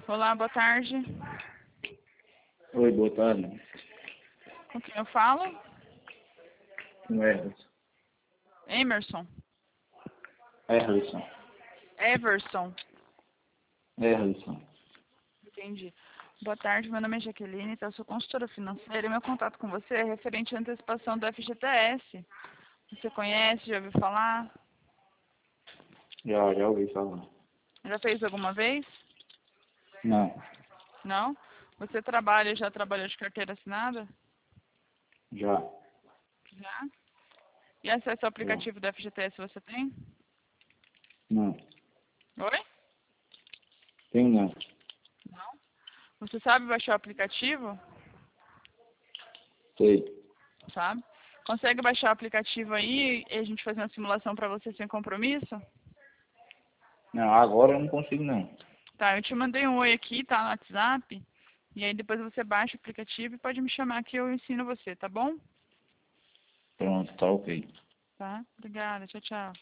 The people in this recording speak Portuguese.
Olá, boa tarde. Oi, boa tarde. Com quem eu falo? Com Everson. Emerson. Everson. Everson. Everson. Entendi. Boa tarde, meu nome é Jaqueline, eu sou consultora financeira e meu contato com você é referente à antecipação do FGTS. Você conhece, já ouviu falar? Já ouvi falar. Já fez alguma vez? Não, Não? Você já trabalhou de carteira assinada? já. Já. E acesso ao Já. aplicativo do FGTS você tem? Não. Oi? Tem não. Não. Você sabe baixar o aplicativo? Sei. Sabe? Consegue baixar o aplicativo aí e a gente fazer uma simulação para você sem compromisso? Não, agora eu não consigo não. Tá, eu te mandei um oi aqui, tá, no WhatsApp. E aí depois você baixa o aplicativo e pode me chamar que eu ensino você, tá bom? Pronto, tá ok. Tá? Obrigada, tchau, tchau.